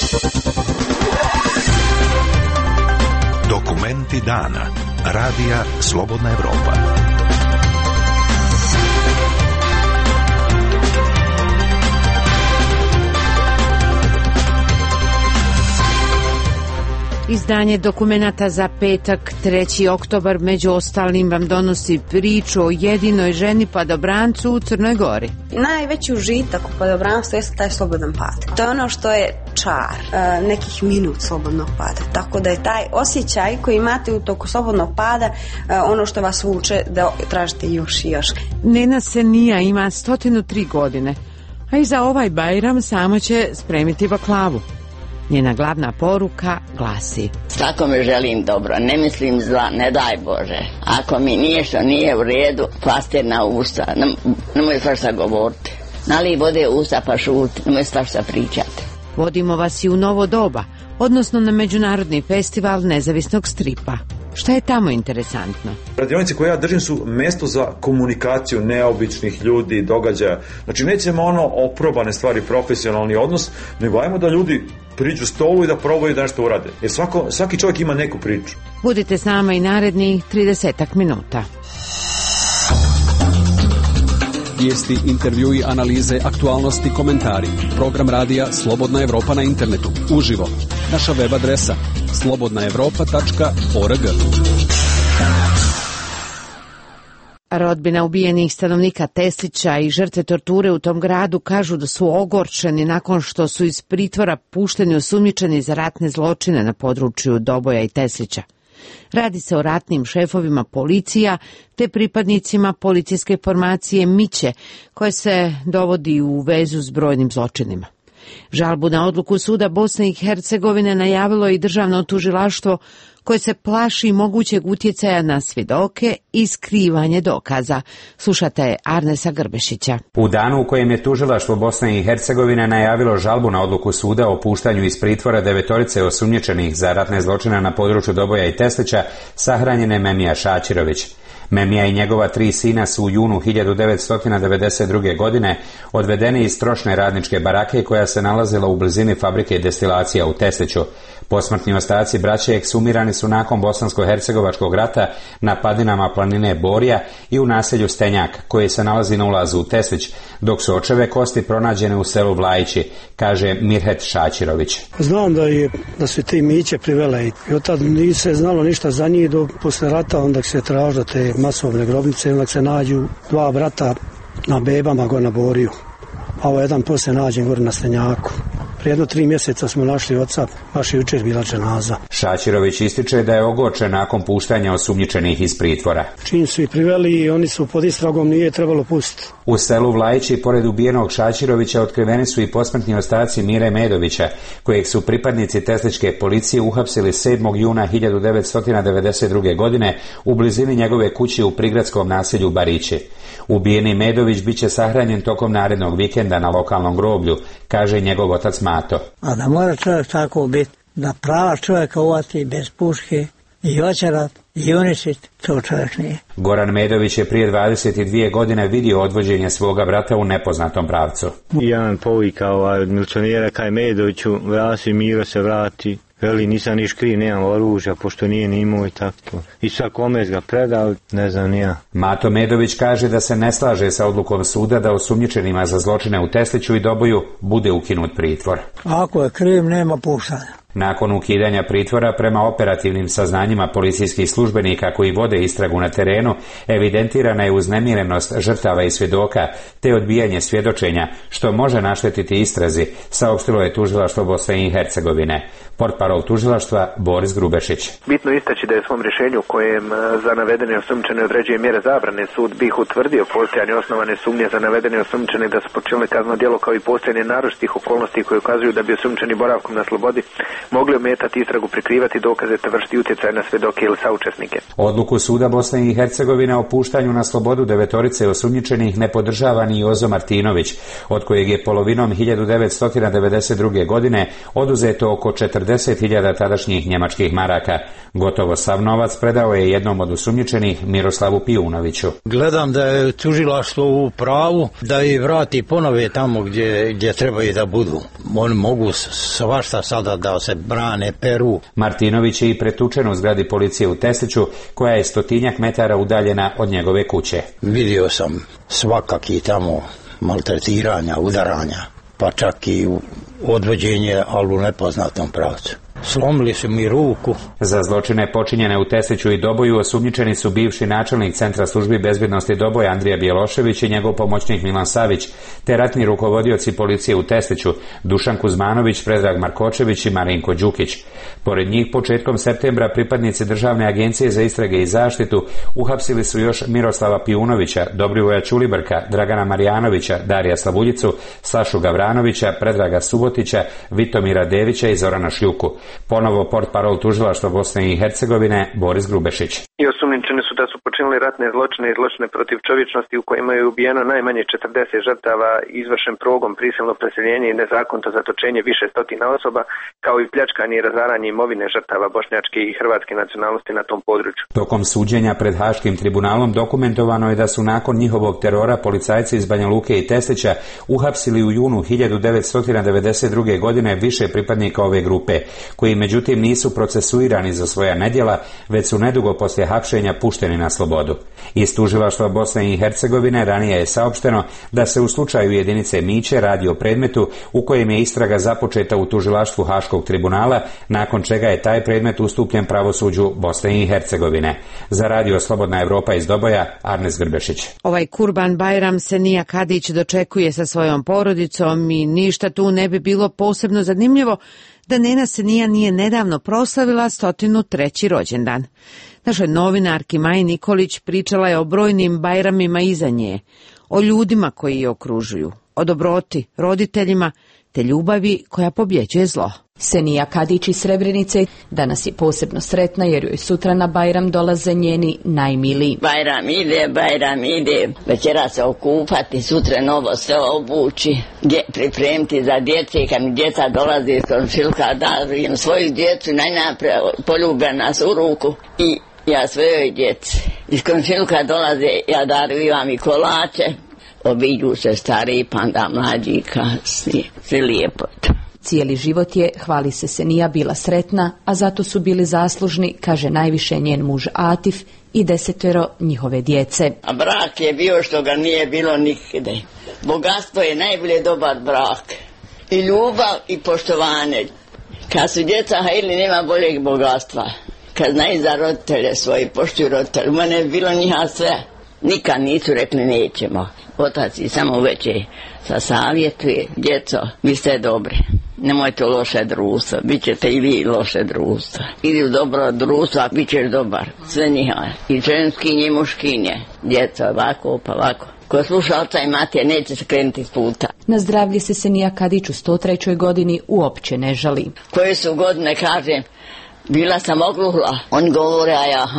Dokumenti dana. Radija Slobodna Evropa. Izdanje dokumenata za petak, 3. oktobar, među ostalim vam donosi priču o jedinoj ženi padobrancu u Crnoj Gori. Najveći užitak u padobranstvu je taj slobodan pad. To je ono što je čar, nekih minut slobodnog pada. Tako da je taj osjećaj koji imate u toku slobodnog pada ono što vas vuče da tražite još i još. Nena Senija ima 103 godine, a i za ovaj Bajram samo će spremiti baklavu. Njena glavna poruka glasi: svakome želim dobro, ne mislim zla, ne daj Bože. Ako mi nešto nije u redu, pastir na usta, nemoj svašta govoriti. Nalij vode u usta pa šuti, nemoj svašta pričati. Vodimo vas i u novo doba, odnosno na međunarodni festival nezavisnog stripa. Šta je tamo interesantno? Radionice koje ja držim su mjesto za komunikaciju neobičnih ljudi, događaja. Znači nećemo oprobane stvari, profesionalni odnos, nego ajmo da ljudi priđu stolu i da probaju da nešto urade. Jer svaki čovjek ima neku priču. Budite s nama i narednih 30 minuta. Vijesti, intervjui, analize, aktualnosti, komentari. Program radija Slobodna Evropa na internetu. Uživo. Naša web adresa slobodnaevropa.org. Rodbina ubijenih stanovnika Teslića i žrtve torture u tom gradu kažu da su ogorčeni nakon što su iz pritvora pušteni osumnjičeni za ratne zločine na području Doboja i Teslića. Radi se o ratnim šefovima policija te pripadnicima policijske formacije Miće, koje se dovodi u vezu s brojnim zločinima. Žalbu na odluku suda Bosne i Hercegovine najavilo i državno tužilaštvo koje se plaši mogućeg utjecaja na svjedoke i skrivanje dokaza. Slušate Arnesa Grbešića. U danu u kojem je tužilaštvo Bosne i Hercegovine najavilo žalbu na odluku suda o puštanju iz pritvora 9 osumnjičenih za ratne zločine na području Doboja i Teslića, sahranjen je Memija Šaćirović. Memija i njegova 3 sina su u junu 1992. godine odvedeni iz trošne radničke barake koja se nalazila u blizini fabrike destilacija u Tesliću. Posmrtni ostaci braće eksumirani su nakon bosansko-hercegovačkog rata na padinama planine Borja i u naselju Stenjak, koje se nalazi na ulazu u Teslić, dok su očeve kosti pronađene u selu Vlajići, kaže Mirhet Šaćirović. Znam da su ti Miće privele i od tad nije se znalo ništa za njih do posle rata, onda se traže te masovne grobnice, onda se nađu 2 brata na bebama gore na Boriju, a ovo jedan poslije nađen gore na Stenjaku. Prije 3 mjeseca smo našli oca, baš jučer bila dženaza. Šaćirović ističe da je ogorčen nakon puštanja osumnjičenih iz pritvora. Čim su ih priveli i oni su pod istragom, nije trebalo pustiti. U selu Vlajići, pored ubijenog Šaćirovića, otkriveni su i posmrtni ostaci Mire Medovića, kojeg su pripadnici tesličke policije uhapsili 7. juna 1992. godine u blizini njegove kuće u prigradskom naselju Barići. Ubijeni Medović biće sahranjen tokom narednog vikenda na lokalnom groblju, kaže njegov otac Mato. A da mora čovjek tako biti, da prava čovjeka uvati bez puške i očarat i uništit, to čovjek nije. Goran Medović je prije 22 godine vidio odvođenje svoga brata u nepoznatom pravcu. Jedan povikao od milicionera kaj Medoviću, vrati Miro se vrati. Veli, nisam niš kriv, nemam oružja, pošto nije ni imao i tako. I sad kome ga predao, ne znam ni ja. Mato Medović kaže da se ne slaže sa odlukom suda da osumnjičenima za zločine u Tesliću i Doboju bude ukinut pritvor. Ako je kriv, nema puštanja. Nakon ukidanja pritvora, prema operativnim saznanjima policijskih službenika koji vode istragu na terenu, evidentirana je uznemirenost žrtava i svjedoka, te odbijanje svjedočenja, što može naštetiti istrazi, saopštilo je tužilaštvo Bosne i Hercegovine. Portparol tužilaštva Boris Grubešić. Bitno istaći da je u svom rješenju kojem za navedene osumnjičene određuje mjere zabrane, sud BiH utvrdio postojanje osnovane sumnje za navedene osumnjičene da su počinili kazneno djelo kao i postojanje naročitih okolnosti koje ukazuju da bi osumnjičeni boravkom na slobodi mogli ometati istragu, prikrivati dokaze te vršiti utjecaj na svjedoke ili saučesnike. Odluku suda Bosne i Hercegovine o puštanju na slobodu 9 osumnjičenih ne podržava ni Jozo Martinović, od kojeg je polovinom 1992. godine oduzeto oko 40.000 tadašnjih njemačkih maraka. Gotovo sav novac predao je jednom od osumnjičenih, Miroslavu Pijunoviću. Gledam da je tužilaštvo u pravu da ih vrati ponove tamo gdje trebaju da budu. Oni mogu svašta sada da se brane, peru. Martinović je i pretučen u zgradi policije u Tesliću, koja je 100 metara udaljena od njegove kuće. Vidio sam svakaki tamo maltretiranja, udaranja, pa čak i odvođenje, ali u nepoznatom pravcu. Slomili su mi ruku. Za zločine počinjene u Tesliću i Doboju osumnjičeni su bivši načelnik Centra službi bezbjednosti Doboj Andrija Bjelošević i njegov pomoćnik Milan Savić, te ratni rukovodioci policije u Tesliću Dušan Kuzmanović, Predrag Markočević i Marinko Đukić. Pored njih, početkom septembra pripadnici Državne agencije za istrage i zaštitu uhapsili su još Miroslava Pijunovića, Dobrivoja Ćulibrka, Dragana Marjanovića, Darija Slavuljicu, Sašu Gavranovića, Predraga Subotića, Vitomira Devića i Zorana Šljuku. Ponovo portparol tužilaštva Bosne i Hercegovine Boris Grubešić. I osumnjičeni su da su počinili ratne zločine i zločine protiv čovječnosti u kojima je ubijeno najmanje 40 žrtava, izvršen progon, prisilno preseljenje i nezakonito zatočenje više stotina osoba, kao i pljačkanje i razaranje imovine žrtava bošnjačke i hrvatske nacionalnosti na tom području. Tokom suđenja pred Haškim tribunalom dokumentovano je da su nakon njihovog terora policajci iz Banja Luke i Teslića uhapsili u junu 1992. godine više pripadnika ove grupe, koji međutim nisu procesuirani za svoja nedjela, već su nedugo poslije hapšenja pušteni na slobodu. Iz tužilaštva Bosne i Hercegovine ranije je saopšteno da se u slučaju jedinice Miće radi o predmetu u kojem je istraga započeta u tužilaštvu Haškog tribunala, nakon čega je taj predmet ustupljen pravosuđu Bosne i Hercegovine. Za Radio Slobodna Evropa iz Doboja, Arnes Grbešić. Ovaj Kurban Bajram Senija Kadić dočekuje sa svojom porodicom i ništa tu ne bi bilo posebno zanimljivo da Nena Senija nije nedavno proslavila 103. rođendan. Našoj novinarki Maji Nikolić pričala je o brojnim bajramima iza nje, o ljudima koji je okružuju, o dobroti, roditeljima, te ljubavi koja pobjeđuje zlo. Senija Kadić iz Srebrenice danas je posebno sretna jer joj sutra na Bajram dolaze njeni najmiliji. Bajram ide, večera se okupati, sutra novo sve obući, pripremiti za djece, kad mi djeca dolazi iz komšilka, darujem svoju djecu, najnapre poljubljena su u ruku i ja svojoj djeci. Iz komšilka dolaze, ja darujem i kolače, obiđu se stari, pa onda mlađi kasnije, sve lijepo. Cijeli život je, hvali se Senija, bila sretna, a zato su bili zaslužni, kaže najviše njen muž Atif i 10 njihove djece. A brak je bio što ga nije bilo nikde. Bogatstvo je najbolje dobar brak. I ljubav i poštovanje. Kad su djeca hajili, nema boljeg bogatstva. Kad znaju za roditelje svoji, poštuju roditelje. U mene je bilo njiha sve. Nikad nisu rekli nećemo. Otac i samo uveče sa savjetuje, djeco, vi ste dobri. Nemojte loše društvo, bit ćete i vi loše društvo. Idi u dobro društvo, a bit ćeš dobar. Sve njiha, i ženskinje i muškinje. Djeco, ovako pa ovako. Ko sluša oca i matije, neće se krenuti s puta. Na zdravlje se Senija Kadić u 103. godini uopće ne žali. Koje su godine, kažem, bila sam ogluhla. Oni govore, a ja,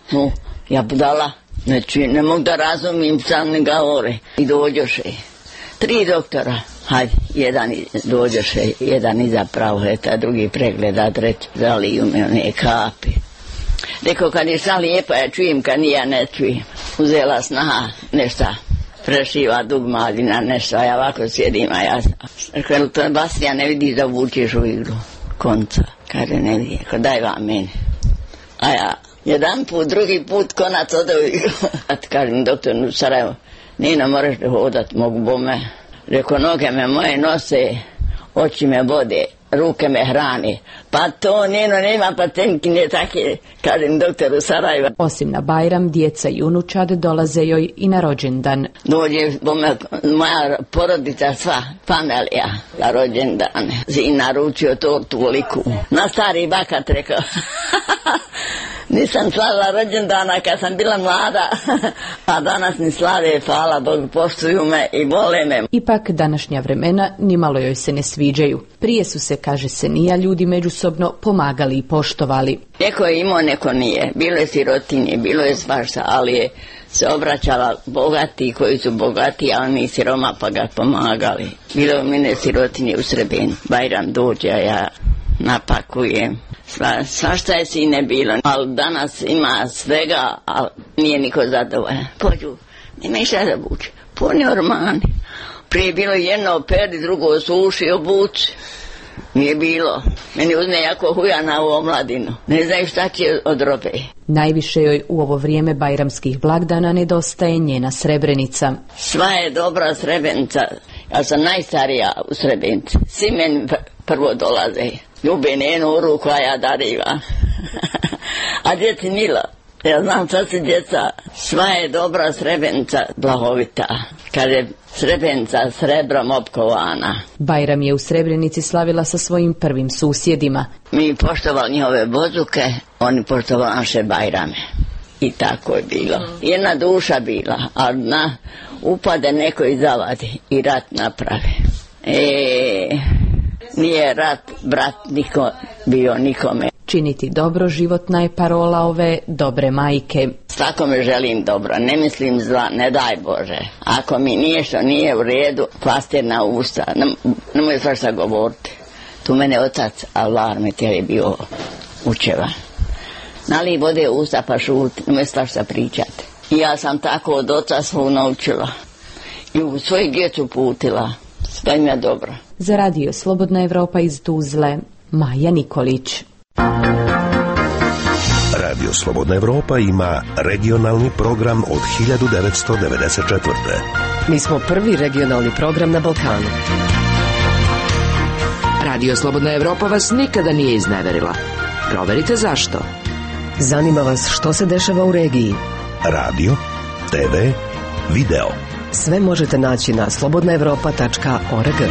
ja budala. Znači, ne mogu da razumijem, sam ne govore. I dođoše 3 doktora. Hajde, jedan dođoše, jedan iza pravoheta, drugi pregleda, treći zaliju me one kapi. Rekao, kad je šta lijepa, ja čujem, kad nije, ja ne čujem. Uzela snaha, nešto, prešiva dugmadina, nešto, a ja ovako sjedim, a ja... Rekao, to je bas, ja ne vidiš da vučeš u igru konca. Kaže, ne vidi, daj vam meni. A ja... Jedan put, drugi put, konac ode u igru. Kažem doktor u Sarajevo, Nina, moraš da hodat, mogu bome. Rekao, noge me moje nose, oči me vode, ruke me hrane. Pa to, Nino, nema patenkinje take, kažem doktor u Sarajevo. Osim na Bajram, djeca i unučad dolaze joj i na rođendan. Dođe bome, moja porodica sva, familija, za rođendane. I naručio tortu veliku. Na stari bakat rekao. Nisam slavila rođendana kad sam bila mlada, a danas ni slave, hvala Bogu, poštuju me i vole me. Ipak današnja vremena nimalo joj se ne sviđaju. Prije su se, kaže Senija, ljudi međusobno pomagali i poštovali. Neko je imao, neko nije. Bilo je sirotinje, bilo je svašta, ali je se obraćala bogati koji su bogati, a oni siroma pa ga pomagali. Bilo je mene sirotinje u Srebrenici. Bajram dođe, a ja napakujem. Svašta je sine bilo, ali danas ima svega, ali nije niko zadovoljan. Pođu, nema i šta da buče. Puni ormani. Prije je bilo jedno operi, drugo suši, obuci. Nije bilo. Meni uzme jako huja na ovu omladinu. Ne znaju šta će od robe. Najviše joj u ovo vrijeme bajramskih blagdana nedostaje njena Srebrenica. Sva je dobra Srebrenica. Ja sam najstarija u Srebrenici. Svi meni prvo dolaze. Ljube njenu ruku, a ja dariva. A djeci milo. Ja znam šta se djeca. Sva je dobra Srebrenica, blagovita. Kad je Srebrenica srebrom opkovana. Bajram je u Srebrenici slavila sa svojim prvim susjedima. Mi poštovali njihove bozuke, oni poštovali naše Bajrame. I tako je bilo. Jedna duša bila, a upade neko i zavadi i rat napravi. Nije rat, brat niko bio nikome. Činiti dobro životna je parola ove dobre majke. Svakome želim dobro, ne mislim zla, ne daj Bože. Ako mi nešto nije u redu, pastir na usta, nemoj svašta govoriti. Tu mene otac, Allah me je bio učeva. Nalij vode u usta pa šuti, nemoj svašta pričati. I ja sam tako od oca svog naučila. I u svoju djecu putila. Sve im je dobro. Za radio Slobodna Evropa iz Tuzle, Maja Nikolić. Radio Slobodna Evropa ima regionalni program od 1994. Mi smo prvi regionalni program na Balkanu. Radio Slobodna Evropa vas nikada nije izneverila. Proverite zašto. Zanima vas što se dešava u regiji. Radio, TV, video. Sve možete naći na slobodnaevropa.org.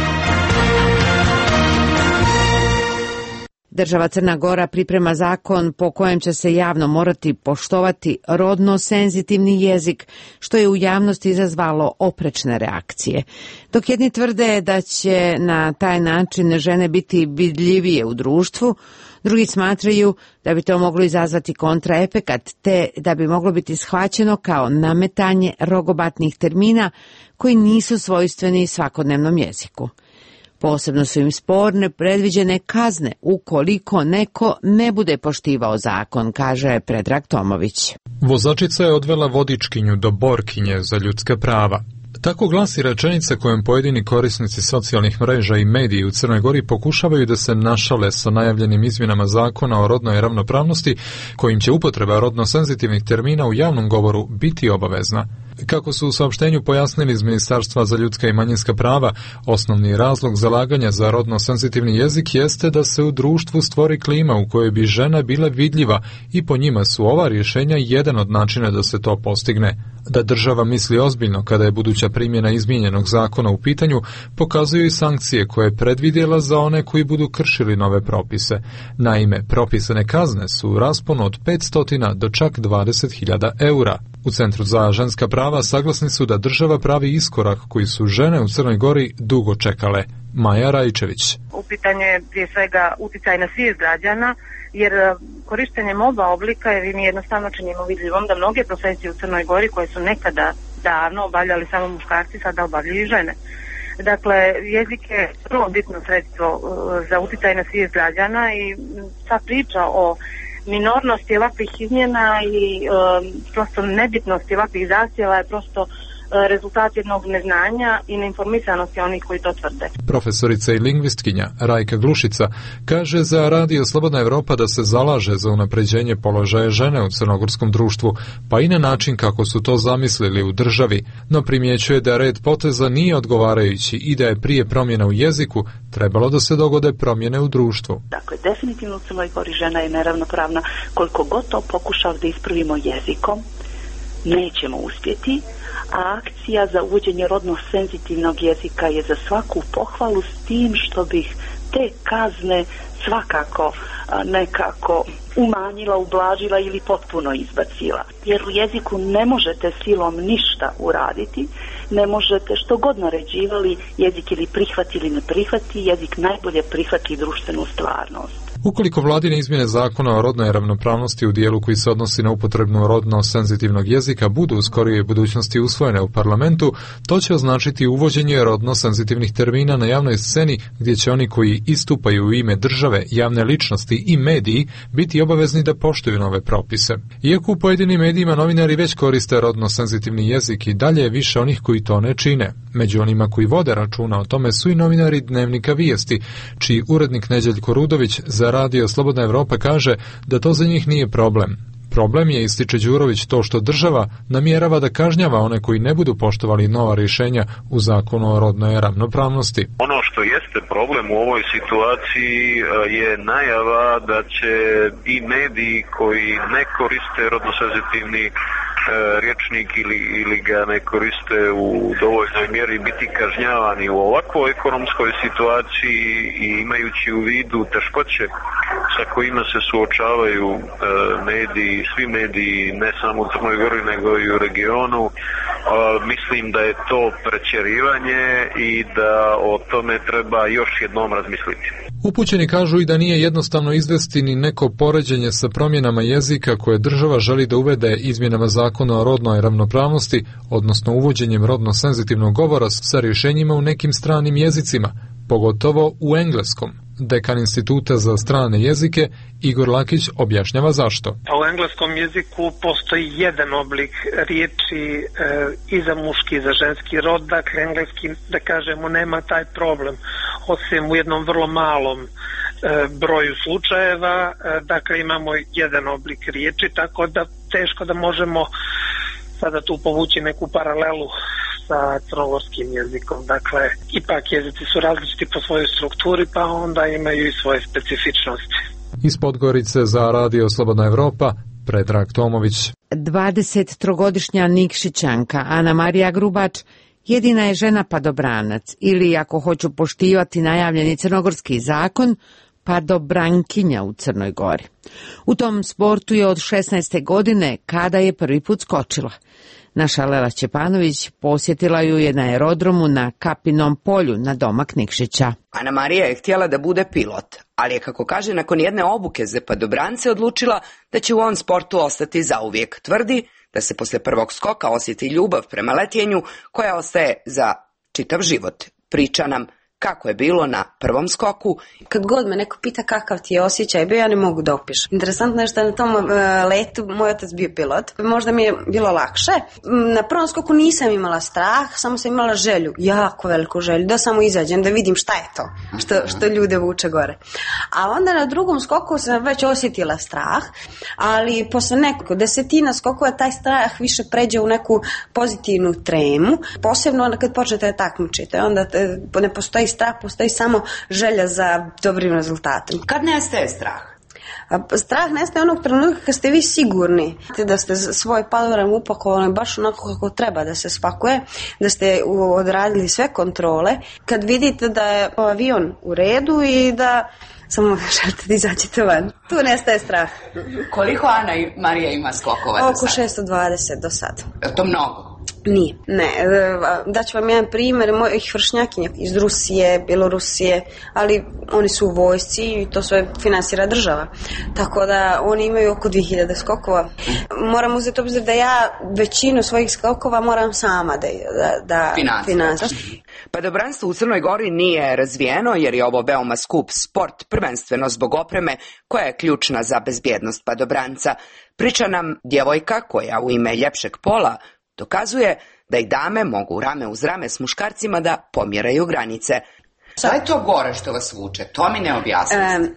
Država Crna Gora priprema zakon po kojem će se javno morati poštovati rodno senzitivni jezik, što je u javnosti izazvalo oprečne reakcije. Dok jedni tvrde da će na taj način žene biti vidljivije u društvu, drugi smatraju da bi to moglo izazvati kontraefekat, te da bi moglo biti shvaćeno kao nametanje rogobatnih termina koji nisu svojstveni svakodnevnom jeziku. Posebno su im sporne predviđene kazne ukoliko neko ne bude poštivao zakon, kaže Predrag Tomović. Vozačica je odvela vodičkinju do borkinje za ljudska prava. Tako glasi rečenica kojom pojedini korisnici socijalnih mreža i mediji u Crnoj Gori pokušavaju da se našale sa najavljenim izmjenama zakona o rodnoj ravnopravnosti, kojim će upotreba rodno senzitivnih termina u javnom govoru biti obavezna. Kako su u saopštenju pojasnili iz Ministarstva za ljudska i manjinska prava, osnovni razlog zalaganja za rodno senzitivni jezik jeste da se u društvu stvori klima u kojoj bi žena bila vidljiva i po njima su ova rješenja jedan od načina da se to postigne. Da država misli ozbiljno kada je buduća primjena izmijenjenog zakona u pitanju, pokazuju i sankcije koje je predvidjela za one koji budu kršili nove propise. Naime, propisane kazne su u rasponu od 500 do čak 20.000 eura. U Centru za ženska prava saglasni su da država pravi iskorak koji su žene u Crnoj Gori dugo čekale. Maja Rajčević. U pitanju je prije svega uticaj na svijest građana, jer korištenjem oba oblika je mi jednostavno činimo vidljivom da mnoge profesije u Crnoj Gori koje su nekada davno obavljali samo muškarci, sada obavljaju žene. Dakle, jezik je vrlo bitno sredstvo za uticaj na svijest građana i sva priča o minornosti ovakvih izmjena i prosto nebitnosti ovakvih zahtjeva je prosto rezultat jednog neznanja i neinformisanosti onih koji to tvrde. Profesorica i lingvistkinja Rajka Glušica kaže za Radio Slobodna Evropa da se zalaže za unapređenje položaja žene u crnogorskom društvu, pa i na način kako su to zamislili u državi, no primjećuje da red poteza nije odgovarajući i da je prije promjena u jeziku trebalo da se dogode promjene u društvu. Dakle, definitivno u Crnoj Gori žena je neravnopravna. Koliko god to pokušao da ispravimo jezikom, nećemo uspjeti, a akcija za uvođenje rodno senzitivnog jezika je za svaku pohvalu, s tim što bih te kazne svakako nekako umanjila, ublažila ili potpuno izbacila. Jer u jeziku ne možete silom ništa uraditi, ne možete što god naređivali, jezik ili prihvati ili ne prihvati, jezik najbolje prihvati društvenu stvarnost. Ukoliko vladine izmjene zakona o rodnoj ravnopravnosti u dijelu koji se odnosi na upotrebnu rodno senzitivnog jezika budu u skorijoj budućnosti usvojene u parlamentu, to će označiti uvođenje rodno senzitivnih termina na javnoj sceni gdje će oni koji istupaju u ime države, javne ličnosti i mediji biti obavezni da poštuju nove propise. Iako u pojedinim medijima novinari već koriste rodno senzitivni jezik, i dalje je više onih koji to ne čine. Među onima koji vode računa o tome su i novinari Dnevnika Vijesti, čiji urednik Neđeljko Rudović za Radio Slobodna Evropa kaže da to za njih nije problem. Problem je, ističe Đurović, to što država namjerava da kažnjava one koji ne budu poštovali nova rješenja u zakonu o rodnoj ravnopravnosti. Ono što jeste problem u ovoj situaciji je najava da će i mediji koji ne koriste rodno senzitivni rječnik ili ga ne koriste u dovoljnoj mjeri biti kažnjavani u ovakvoj ekonomskoj situaciji i imajući u vidu teškoće sa kojima se suočavaju mediji, svi mediji, ne samo u Crnoj Gori nego i u regionu. Mislim da je to pretjerivanje i da o tome treba još jednom razmisliti. Upućeni kažu i da nije jednostavno izvesti ni neko poređenje sa promjenama jezika koje država želi da uvede izmjenama zakona o rodnoj ravnopravnosti, odnosno uvođenjem rodno senzitivnog govora sa rješenjima u nekim stranim jezicima, pogotovo u engleskom. Dekan Instituta za strane jezike Igor Lakić objašnjava zašto. U engleskom jeziku postoji jedan oblik riječi i za muški i za ženski rod, dakle engleski, da kažemo, nema taj problem, osim u jednom vrlo malom broju slučajeva, dakle imamo jedan oblik riječi, tako da teško da možemo sada tu povući neku paralelu sa crnogorskim jezikom. Dakle, ipak jezici su različiti po svojoj strukturi, pa onda imaju i svoje specifičnosti. Iz Podgorice za Radio Slobodna Evropa, Predrag Tomović. 23-godišnja Nikšićanka Ana Marija Grubač jedina je žena padobranac, ili ako hoću poštivati najavljeni crnogorski zakon, padobrankinja u Crnoj Gori. U tom sportu je od 16. godine kada je prvi put skočila. Naša Lela Ćepanović posjetila ju je na aerodromu na Kapinom polju na domak Nikšića. Ana Marija je htjela da bude pilot, ali je, kako kaže, nakon jedne obuke za padobrance odlučila da će u ovom sportu ostati zauvijek. Tvrdi da se posle prvog skoka osjeti ljubav prema letjenju koja ostaje za čitav život. Priča nam kako je bilo na prvom skoku. Kad god me neko pita kakav ti je osjećaj bio, ja ne mogu da opišem. Interesantno je što na tom letu moj otac bio pilot. Možda mi je bilo lakše. Na prvom skoku nisam imala strah, samo sam imala želju, jako veliku želju, da samo izađem, da vidim šta je to, što ljude vuče gore. A onda na drugom skoku sam već osjetila strah, ali posle nekoliko desetina skokova taj strah više pređe u neku pozitivnu tremu. Posebno kad počnete da takmičite, onda ne postoji strah, postoji samo želja za dobrim rezultatom. Kad nestaje strah? Strah nestaje onog trenutka kad ste vi sigurni da ste svoj padobran upakovali baš onako kako treba da se spakuje, da ste odradili sve kontrole, kad vidite da je avion u redu i da samo želite da izađete van. Tu nestaje strah. Koliko Ana i Marija ima skokova oko 620 do sada. Je to mnogo? Nije, ne. Daću vam jedan primjer mojih vršnjakinja iz Rusije, Bjelorusije, ali oni su u vojsci i to sve finansira država. Tako da oni imaju oko 2000 skokova. Moram uzeti obzir da ja većinu svojih skokova moram sama da finansiram. Padobranstvo u Crnoj Gori nije razvijeno jer je ovo veoma skup sport, prvenstveno zbog opreme koja je ključna za bezbjednost padobranca. Priča nam djevojka koja u ime ljepšeg pola dokazuje da i dame mogu rame uz rame s muškarcima da pomjeraju granice. Šta je to gore što vas vuče? To mi ne objasnite.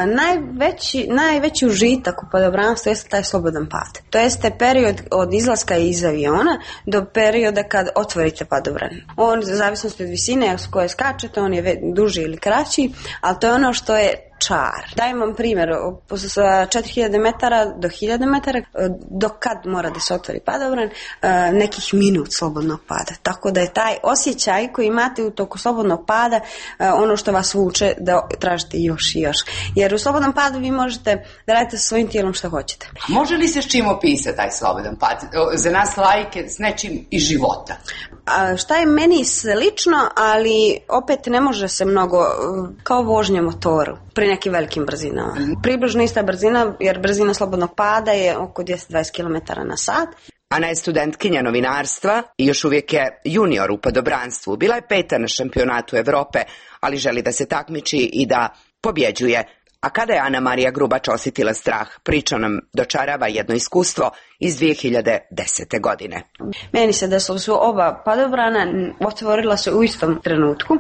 Najveći užitak u padobranstvu jeste taj slobodan pad. To jeste period od izlaska iz aviona do perioda kad otvorite padobran. On, u zavisnosti od visine s koje skačete, on je duži ili kraći, ali to je ono što je čar. Dajem vam primjer, sa 4000 metara do 1000 metara, do kad mora da se otvori padobran, nekih minut slobodnog pada. Tako da je taj osjećaj koji imate u toku slobodnog pada ono što vas vuče da tražite još i još. Jer u slobodnom padu vi možete da radite sa svojim tijelom što hoćete. Može li se s čim opisati taj slobodan pad? Za nas lajke s nečim iz života. Šta je meni slično, ali opet ne može se mnogo, kao vožnja motoru pri nekim velikim brzinama. Približno ista brzina, jer brzina slobodnog pada je oko 220 km na sat. Ana je studentkinja novinarstva i još uvijek je junior u padobranstvu. Bila je 5. na šampionatu Evrope, ali želi da se takmiči i da pobjeđuje. A kada je Ana Marija Grubač osjetila strah, priča nam dočarava jedno iskustvo iz 2010. godine. Meni se desilo su oba padobrana, otvorila se u istom trenutku.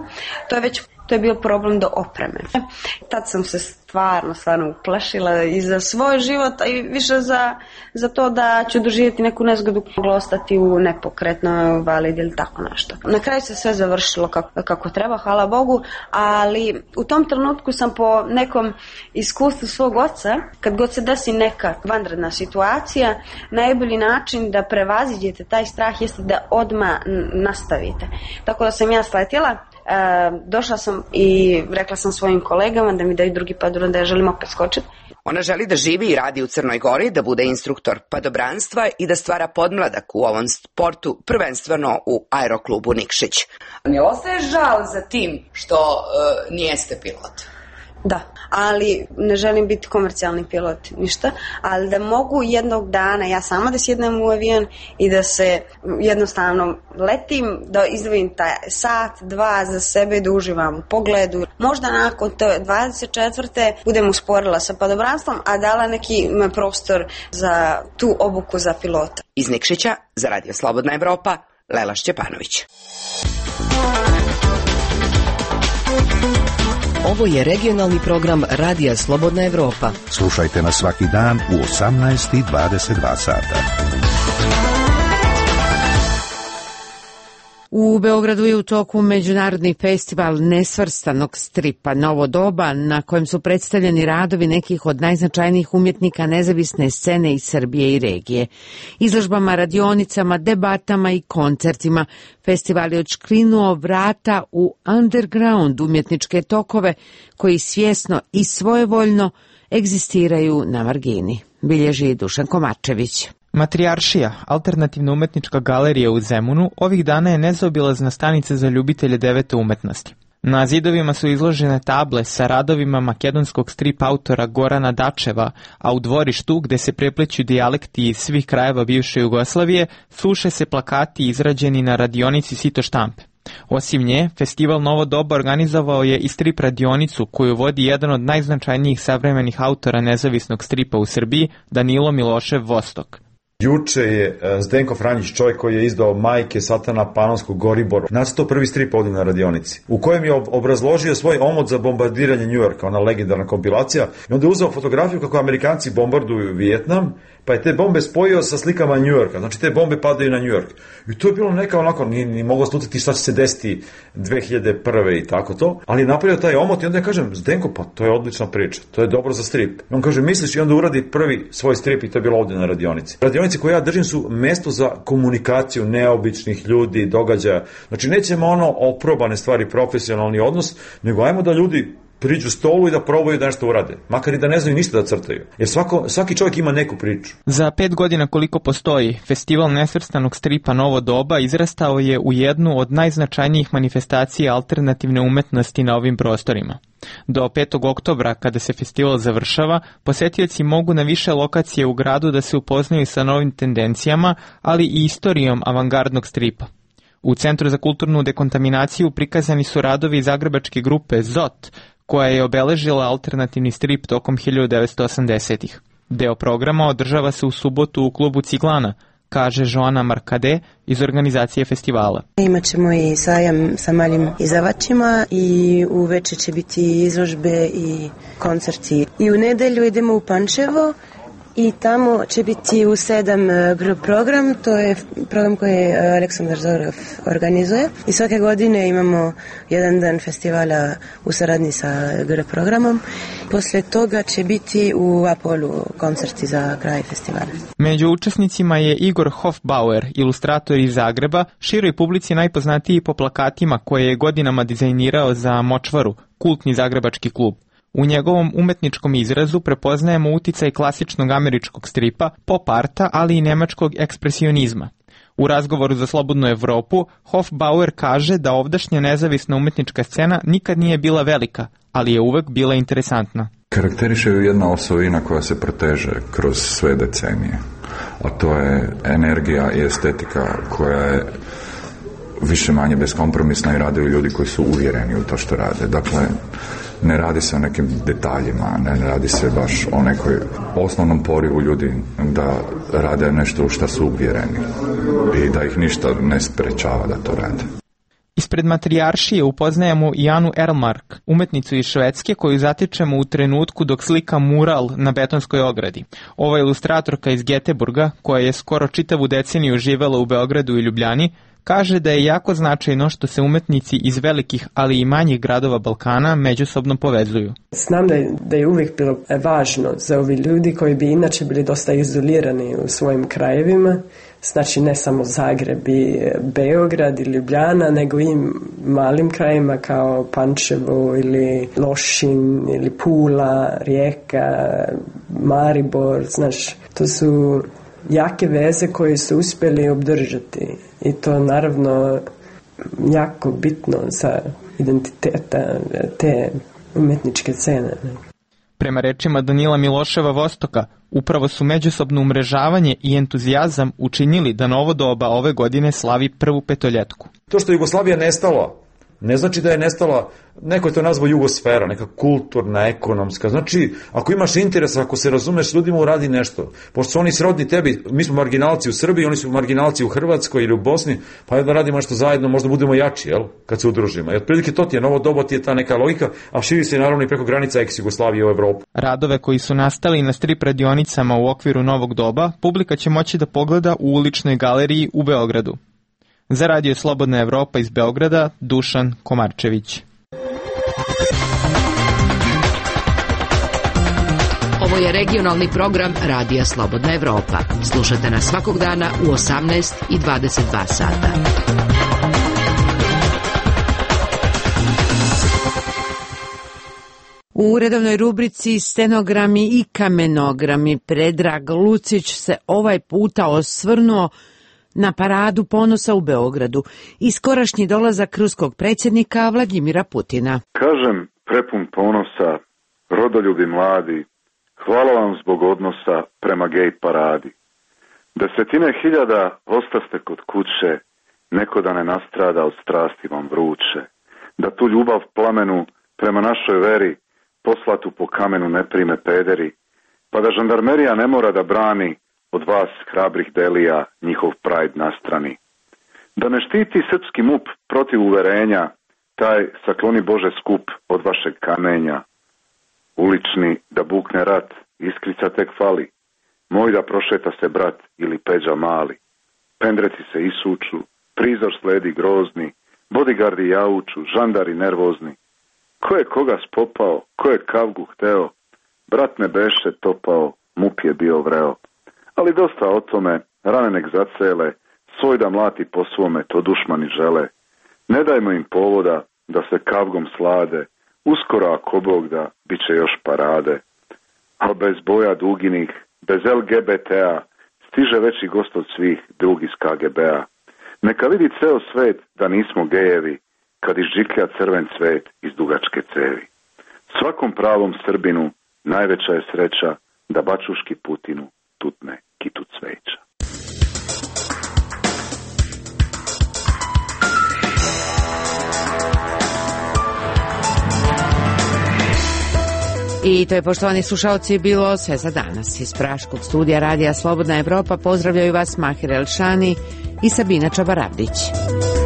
To je bio problem do opreme. Tad sam se stvarno uplašila i za svoj život, a i više za to da ću doživjeti neku nezgodu, mogla ostati u nepokretnoj validi ili tako nešto. Na kraju se sve završilo kako treba, hvala Bogu, ali u tom trenutku sam po nekom iskustvu svog oca, kad god se desi neka vanredna situacija, najbolji način da prevaziđete taj strah jeste da odmah nastavite. Tako da sam ja sletjela, došla sam i rekla sam svojim kolegama da mi daju drugi padobran, da ja želim opet skočiti. Ona želi da živi i radi u Crnoj Gori, da bude instruktor padobranstva i da stvara podmladak u ovom sportu, prvenstveno u aeroklubu Nikšić. Ne ostaje žal za tim što nijeste pilot? Da, ali ne želim biti komercijalni pilot, ništa, ali da mogu jednog dana ja sama da sjednem u avion i da se jednostavno letim, da izdvojim taj sat, dva za sebe i da uživam u pogledu. Možda nakon te 24. budem usporila sa padobranstvom, a dala neki prostor za tu obuku za pilota. Iz Nikšića, za Radio Slobodna Evropa, Lela Šćepanović. Ovo je regionalni program Radija Slobodna Evropa. Slušajte nas svaki dan u 18:22 sata. U Beogradu je u toku međunarodni festival nesvrstanog stripa Novo doba, na kojem su predstavljeni radovi nekih od najznačajnijih umjetnika nezavisne scene iz Srbije i regije. Izložbama, radionicama, debatama i koncertima festival je odškrinuo vrata u underground umjetničke tokove koji svjesno i svojevoljno egzistiraju na margini, bilježi Dušan Komačević. Matrijaršija, alternativna umetnička galerija u Zemunu, ovih dana je nezaobilazna stanica za ljubitelje devete umetnosti. Na zidovima su izložene table sa radovima makedonskog strip autora Gorana Dačeva, a u dvorištu, gde se prepleću dijalekti iz svih krajeva bivše Jugoslavije, suše se plakati izrađeni na radionici Sito štampe. Osim nje, festival Novo doba organizovao je i strip radionicu koju vodi jedan od najznačajnijih savremenih autora nezavisnog stripa u Srbiji, Danilo Milošev Vostok. Juče je Zdenko Franjić, čovjek koji je izdao Majke Satana Panonskog Goriboru, nacrtao prvi strip ovdje na radionici, u kojem je obrazložio svoj omot za bombardiranje Njujorka, ona legendarna kompilacija, i onda je uzeo fotografiju kako Amerikanci bombarduju Vijetnam, pa je te bombe spojio sa slikama Njujorka, znači te bombe padaju na Njujork. I to je bilo neka onako, nije moglo slutiti šta će se desiti 2001. i tako to, ali je napravio taj omot i onda ja kažem, Zdenko, pa to je odlična priča, to je dobro za strip. I on kaže, misliš, i onda uradi prvi svoj strip i to je bilo ovdje na radionici. Radionice koje ja držim su mesto za komunikaciju neobičnih ljudi, događaja. Znači nećemo ono oprobane stvari, profesionalni odnos, nego ajmo da ljudi priđu stolu i da probaju da nešto urade. Makar i da ne znaju ništa da crtaju. Jer svaki čovjek ima neku priču. Za 5 godina koliko postoji, festival nesvrstanog stripa Novo doba izrastao je u jednu od najznačajnijih manifestacija alternativne umetnosti na ovim prostorima. Do 5. oktobra, kada se festival završava, posetioci mogu na više lokacije u gradu da se upoznaju sa novim tendencijama, ali i istorijom avangardnog stripa. U Centru za kulturnu dekontaminaciju prikazani su radovi zagrebačke grupe ZOT, koja je obeležila alternativni strip tokom 1980-ih. Deo programa održava se u subotu u klubu Ciglana, kaže Joana Markade iz organizacije festivala. Imaćemo i sajam sa malim izdavačima i uveče će biti izložbe i koncerti. I u nedelju idemo u Pančevo i tamo će biti u 7 grup program, to je program koji Aleksandar Zorov organizuje i svake godine imamo jedan dan festivala u saradnji sa grup programom. Poslije toga će biti u Apolu koncerti za kraj festivala. Među učesnicima je Igor Hofbauer, ilustrator iz Zagreba, široj publici najpoznatiji po plakatima koje je godinama dizajnirao za Močvaru, kultni zagrebački klub. U njegovom umetničkom izrazu prepoznajemo uticaj klasičnog američkog stripa, pop arta, ali i nemačkog ekspresionizma. U razgovoru za Slobodnu Evropu, Hofbauer kaže da ovdašnja nezavisna umetnička scena nikad nije bila velika, ali je uvek bila interesantna. Karakteriše ju jedna osovina koja se proteže kroz sve decenije, a to je energija i estetika koja je više manje beskompromisna i rade ljudi koji su uvjereni u to što rade. Dakle, ne radi se o nekim detaljima, ne radi se baš o nekoj osnovnom porivu ljudi da rade nešto u što su uvjereni i da ih ništa ne sprečava da to rade. Ispred Matrijaršije upoznajemo i Anu Erlmark, umetnicu iz Švedske koju zatičemo u trenutku dok slika mural na betonskoj ogradi. Ova ilustratorka iz Geteburga, koja je skoro čitavu deceniju živela u Beogradu i Ljubljani, kaže da je jako značajno što se umetnici iz velikih, ali i manjih gradova Balkana međusobno povezuju. Znam da je uvijek bilo važno za ovi ljudi koji bi inače bili dosta izolirani u svojim krajevima, znači ne samo Zagreb i Beograd ili Ljubljana, nego i malim krajima kao Pančevo ili Lošinj ili Pula, Rijeka, Maribor, znaš, to su jake veze koje su uspjeli obdržati i to naravno jako bitno za identiteta te umetničke scene. Prema rečima Danila Miloševa Vostoka, upravo su međusobno umrežavanje i entuzijazam učinili da novo doba ove godine slavi prvu petoljetku. To što je Jugoslavija nestala, ne znači da je nestala, neko je to nazvao jugosfera, neka kulturna, ekonomska. Znači, ako imaš interes, ako se razumeš s ljudima, uradi nešto. Pošto su oni srodni tebi, mi smo marginalci u Srbiji, oni su marginalci u Hrvatskoj ili u Bosni, pa jedno radimo nešto zajedno, možda budemo jači, jel, kad se udružimo. I otprilike to ti je, novo doba ti je ta neka logika, a širi se naravno i preko granica ex-Jugoslavije u Evropu. Radove koji su nastali na strip radionicama u okviru novog doba, publika će moći da pogleda u uličnoj galeriji u Beogradu. Za Radio Slobodna Evropa iz Beograda, Dušan Komarčević. Ovo je regionalni program Radija Slobodna Evropa. Slušajte nas svakog dana u 18 i 22 sata. U redovnoj rubrici Stenogrami i kamenogrami Predrag Lucić se ovaj puta osvrnuo na paradu ponosa u Beogradu i skorašnji dolazak ruskog predsjednika Vladimira Putina. Kažem prepun ponosa, rodoljubi mladi, hvala vam zbog odnosa prema gej paradi. Desetine hiljada ostaste kod kuće, neko da ne nastrada od strasti vam vruće, da tu ljubav plamenu prema našoj veri poslatu po kamenu ne prime pederi, pa da žandarmerija ne mora da brani od vas hrabrih delija njihov pride na strani. Da ne štiti srpski MUP protiv uverenja, taj sakloni Bože skup od vašeg kamenja. Ulični da bukne rat, iskrica tek fali, moj da prošeta se brat ili Peđa mali. Pendreci se isuču, prizor sledi grozni, bodyguardi jauču, žandari nervozni. Ko je koga spopao, ko je kavgu hteo, brat ne beše topao, MUP je bio vreo. Ali dosta o tome, rane nek zacele, svoj da mlati po svome, to dušmani žele. Ne dajmo im povoda da se kavgom slade, uskoro ako Bog da, bit će još parade. A bez boja duginih, bez LGBT-a, stiže veći gost od svih, drugi iz KGB-a. Neka vidi ceo svet da nismo gejevi, kad izžiklja crven cvet iz dugačke cevi. Svakom pravom Srbinu najveća je sreća da bačuški Putinu tutne kitu cveća. I to je, poštovani slušalci, bilo sve za danas. Iz Praškog studija Radija Slobodna Evropa pozdravljaju vas Mahir Elšani i Sabina Čabarabdić.